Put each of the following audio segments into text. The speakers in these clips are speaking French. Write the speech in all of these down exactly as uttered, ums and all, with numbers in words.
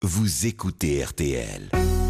Vous écoutez R T L.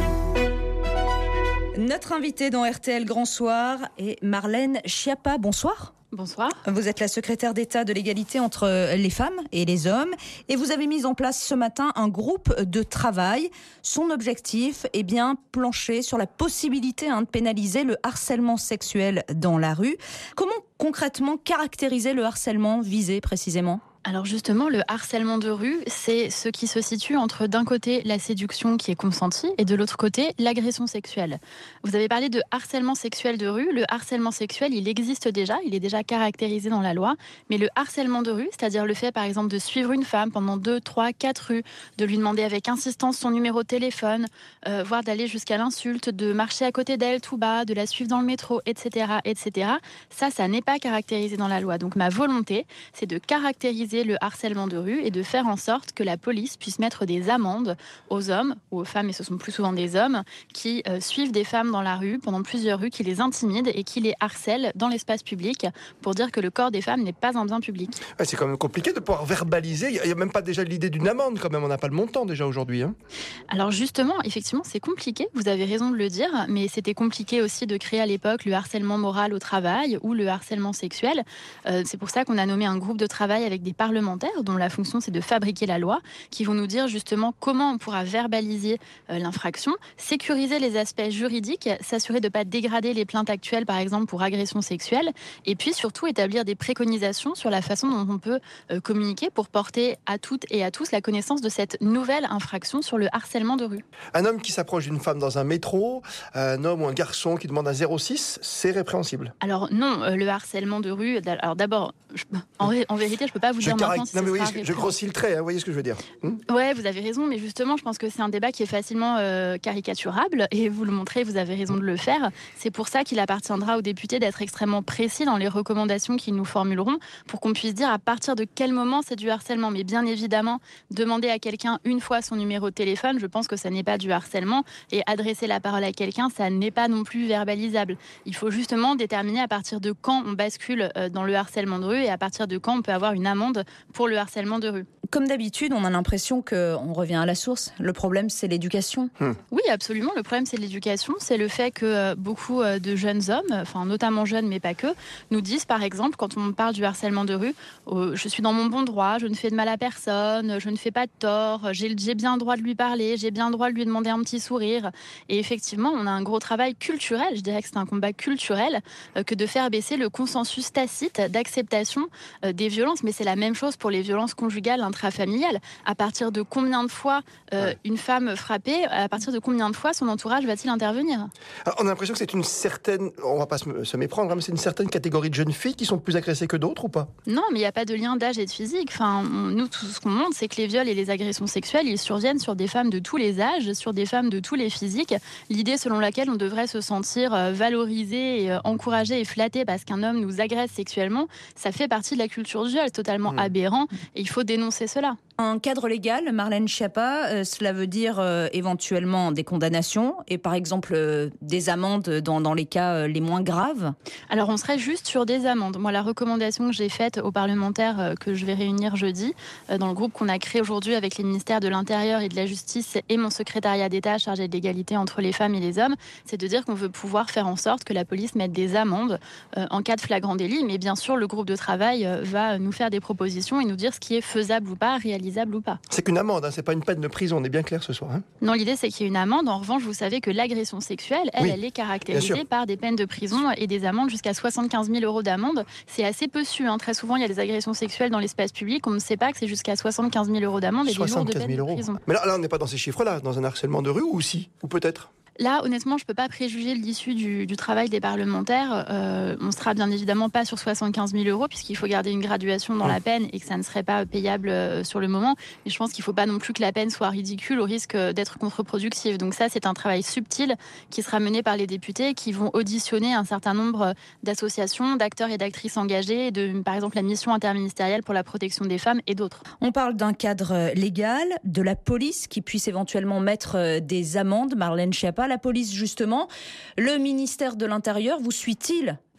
Notre invitée dans R T L Grand Soir est Marlène Schiappa. Bonsoir. Bonsoir. Vous êtes la secrétaire d'État de l'égalité entre les femmes et les hommes et vous avez mis en place ce matin un groupe de travail. Son objectif est bien plancher sur la possibilité hein, de pénaliser le harcèlement sexuel dans la rue. Comment concrètement caractériser le harcèlement visé précisément ? Alors justement, le harcèlement de rue, c'est ce qui se situe entre d'un côté la séduction qui est consentie et de l'autre côté l'agression sexuelle. Vous avez parlé de harcèlement sexuel de rue. Le harcèlement sexuel, il existe déjà, il est déjà caractérisé dans la loi. Mais le harcèlement de rue, c'est-à-dire le fait par exemple de suivre une femme pendant deux, trois, quatre rues, de lui demander avec insistance son numéro de téléphone, euh, voire d'aller jusqu'à l'insulte, de marcher à côté d'elle tout bas, de la suivre dans le métro, et cetera, et cetera. Ça, ça n'est pas caractérisé dans la loi. Donc ma volonté, c'est de caractériser le harcèlement de rue et de faire en sorte que la police puisse mettre des amendes aux hommes ou aux femmes, et ce sont plus souvent des hommes, qui euh, suivent des femmes dans la rue, pendant plusieurs rues, qui les intimident et qui les harcèlent dans l'espace public pour dire que le corps des femmes n'est pas un bien public. Ouais, c'est quand même compliqué de pouvoir verbaliser. Il n'y a même pas déjà l'idée d'une amende quand même, on n'a pas le montant déjà aujourd'hui. Hein. Alors justement, effectivement, c'est compliqué, vous avez raison de le dire, mais c'était compliqué aussi de créer à l'époque le harcèlement moral au travail ou le harcèlement sexuel. Euh, c'est pour ça qu'on a nommé un groupe de travail avec des parlementaires dont la fonction c'est de fabriquer la loi, qui vont nous dire justement comment on pourra verbaliser euh, l'infraction, sécuriser les aspects juridiques, s'assurer de ne pas dégrader les plaintes actuelles par exemple pour agression sexuelle, et puis surtout établir des préconisations sur la façon dont on peut euh, communiquer pour porter à toutes et à tous la connaissance de cette nouvelle infraction sur le harcèlement de rue. Un homme qui s'approche d'une femme dans un métro, un homme ou un garçon qui demande un zéro six, c'est répréhensible. Alors non, euh, le harcèlement de rue, alors d'abord, je, en, en vérité je ne peux pas vous je dire carré... maintenant si non, mais ce oui, sera je grossis le trait, hein, vous voyez ce que je veux dire. Hum Ouais, vous avez raison, mais justement, je pense que c'est un débat qui est facilement euh, caricaturable, et vous le montrez, vous avez raison de le faire. C'est pour ça qu'il appartiendra aux députés d'être extrêmement précis dans les recommandations qu'ils nous formuleront, pour qu'on puisse dire à partir de quel moment c'est du harcèlement. Mais bien évidemment, demander à quelqu'un une fois son numéro de téléphone, je pense que ça n'est pas du harcèlement, et adresser la parole à quelqu'un, ça n'est pas non plus verbalisable. Il faut justement déterminer à partir de quand on bascule dans le harcèlement de rue, et à partir de quand on peut avoir une amende pour le harcèlement de rue. Comme d'habitude, on a l'impression qu'on revient à la source. Le problème, c'est l'éducation. Hmm. Oui, absolument. Le problème, c'est l'éducation. C'est le fait que beaucoup de jeunes hommes, enfin notamment jeunes, mais pas que, nous disent, par exemple, quand on parle du harcèlement de rue, oh, je suis dans mon bon droit, je ne fais de mal à personne, je ne fais pas de tort, j'ai, j'ai bien le droit de lui parler, j'ai bien le droit de lui demander un petit sourire. Et effectivement, on a un gros travail culturel, je dirais que c'est un combat culturel, euh, que de faire baisser le consensus tacite d'acceptation euh, des violences. Mais c'est la même chose pour les violences conjugales, intrafamiliales. À partir de combien de fois euh, ouais. une femme frappée, à partir de combien de fois son entourage va-t-il intervenir ? Alors, on a l'impression que c'est une certaine, on va pas se, se méprendre, mais c'est une certaine catégorie de jeunes filles qui sont plus agressées que d'autres ou pas ? Non, mais il n'y a pas de lien d'âge et de physique. Enfin, on, nous, tout ce qu'on montre, c'est que les viols et les agressions sexuelles, ils surviennent sur des femmes de tous les âges, sur des femmes de tous les physiques. L'idée selon laquelle on devrait se sentir valorisé, et encouragé et flatté parce qu'un homme nous agresse sexuellement, ça fait partie de la culture du viol, totalement mmh. aberrant, et il faut dénoncer cela. Un cadre légal, Marlène Schiappa, euh, cela veut dire euh, éventuellement des condamnations et par exemple euh, des amendes dans, dans les cas euh, les moins graves ? Alors on serait juste sur des amendes. Moi, la recommandation que j'ai faite aux parlementaires euh, que je vais réunir jeudi, euh, dans le groupe qu'on a créé aujourd'hui avec les ministères de l'Intérieur et de la Justice et mon secrétariat d'État chargé de l'égalité entre les femmes et les hommes, c'est de dire qu'on veut pouvoir faire en sorte que la police mette des amendes euh, en cas de flagrant délit. Mais bien sûr, le groupe de travail euh, va nous faire des propositions et nous dire ce qui est faisable ou pas, réalisable ou pas. C'est qu'une amende, hein, c'est pas une peine de prison, on est bien clair ce soir. Hein. Non, l'idée c'est qu'il y ait une amende. En revanche, vous savez que l'agression sexuelle, elle, oui, elle est caractérisée par des peines de prison et des amendes jusqu'à soixante-quinze mille euros d'amende. C'est assez peu su. Hein. Très souvent, il y a des agressions sexuelles dans l'espace public. On ne sait pas que c'est jusqu'à soixante-quinze mille euros d'amende et des lourdes peines de prison. Mais là, là on n'est pas dans ces chiffres-là, dans un harcèlement de rue ou si, ou peut-être. Là, honnêtement, je ne peux pas préjuger l'issue du, du travail des parlementaires. Euh, on ne sera bien évidemment pas sur soixante-quinze mille euros puisqu'il faut garder une graduation dans mmh. la peine et que ça ne serait pas payable euh, sur le moment. Mais je pense qu'il ne faut pas non plus que la peine soit ridicule au risque d'être contre-productive. Donc ça, c'est un travail subtil qui sera mené par les députés qui vont auditionner un certain nombre d'associations, d'acteurs et d'actrices engagés, de, par exemple la mission interministérielle pour la protection des femmes et d'autres. On parle d'un cadre légal, de la police qui puisse éventuellement mettre des amendes. Marlène Schiappa, la police justement, le ministère de l'Intérieur vous suit-il ?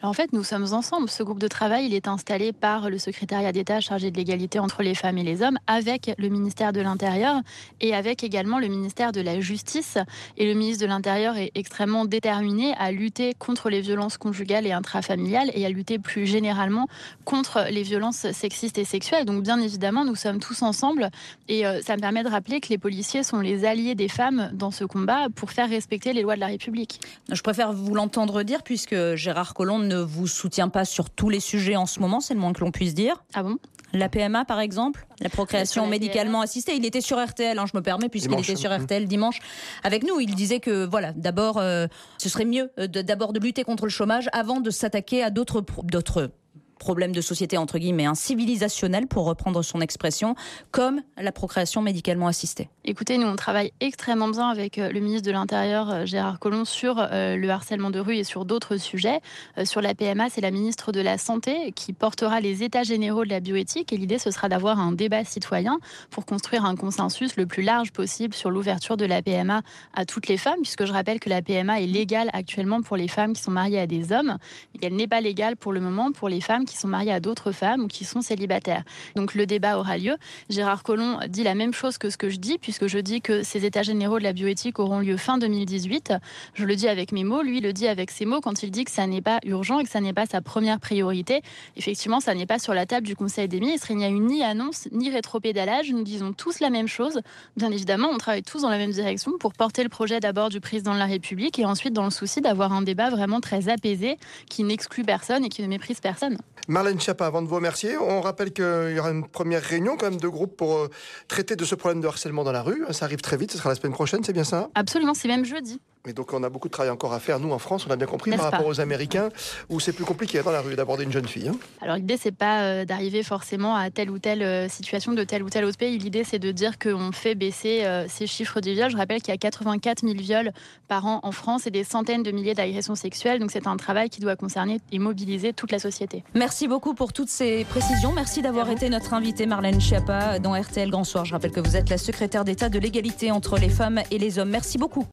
Alors en fait, nous sommes ensemble. Ce groupe de travail, il est installé par le secrétariat d'État chargé de l'égalité entre les femmes et les hommes, avec le ministère de l'Intérieur et avec également le ministère de la Justice. Et le ministre de l'Intérieur est extrêmement déterminé à lutter contre les violences conjugales et intrafamiliales et à lutter plus généralement contre les violences sexistes et sexuelles. Donc bien évidemment, nous sommes tous ensemble et euh, ça me permet de rappeler que les policiers sont les alliés des femmes dans ce combat pour faire respecter les lois de la République. Je préfère vous l'entendre dire puisque Gérard Collomb ne vous soutient pas sur tous les sujets en ce moment, c'est le moins que l'on puisse dire. Ah bon ? La P M A par exemple, la procréation médicalement assistée. Il était sur R T L, hein, je me permets, puisqu'il dimanche. était sur R T L dimanche avec nous. Il disait que voilà, d'abord, euh, ce serait mieux euh, de, d'abord de lutter contre le chômage avant de s'attaquer à d'autres, d'autres problème de société, entre guillemets, hein, civilisationnel, pour reprendre son expression, comme la procréation médicalement assistée. Écoutez, nous, on travaille extrêmement bien avec le ministre de l'Intérieur, Gérard Collomb, sur euh, le harcèlement de rue et sur d'autres sujets. Euh, sur la P M A, c'est la ministre de la Santé qui portera les états généraux de la bioéthique. Et l'idée, ce sera d'avoir un débat citoyen pour construire un consensus le plus large possible sur l'ouverture de la P M A à toutes les femmes, puisque je rappelle que la P M A est légale actuellement pour les femmes qui sont mariées à des hommes, et qu'elle n'est pas légale pour le moment pour les femmes qui sont mariées à d'autres femmes ou qui sont célibataires. Donc le débat aura lieu. Gérard Collomb dit la même chose que ce que je dis, puisque je dis que ces états généraux de la bioéthique auront lieu fin deux mille dix-huit. Je le dis avec mes mots, lui le dit avec ses mots quand il dit que ça n'est pas urgent et que ça n'est pas sa première priorité. Effectivement, ça n'est pas sur la table du Conseil des ministres. Il n'y a eu ni annonce, ni rétropédalage. Nous disons tous la même chose. Bien évidemment, on travaille tous dans la même direction pour porter le projet d'abord du président de la République et ensuite dans le souci d'avoir un débat vraiment très apaisé qui n'exclut personne et qui ne méprise personne. Marlène Schiappa, avant de vous remercier, on rappelle qu'il y aura une première réunion quand même de groupe pour euh, traiter de ce problème de harcèlement dans la rue. Ça arrive très vite, ce sera la semaine prochaine, c'est bien ça ? Absolument, c'est même jeudi. Et donc on a beaucoup de travail encore à faire, nous en France, on a bien compris, N'est-ce par rapport pas aux Américains, où c'est plus compliqué dans la rue d'aborder une jeune fille. Hein. Alors l'idée, c'est pas euh, d'arriver forcément à telle ou telle euh, situation de tel ou tel autre pays. L'idée, c'est de dire qu'on fait baisser euh, ces chiffres de viols. Je rappelle qu'il y a quatre-vingt-quatre mille viols par an en France et des centaines de milliers d'agressions sexuelles. Donc c'est un travail qui doit concerner et mobiliser toute la société. Merci beaucoup pour toutes ces précisions. Merci d'avoir été notre invitée, Marlène Schiappa, dans R T L Grand Soir. Je rappelle que vous êtes la secrétaire d'État de l'égalité entre les femmes et les hommes. Merci beaucoup.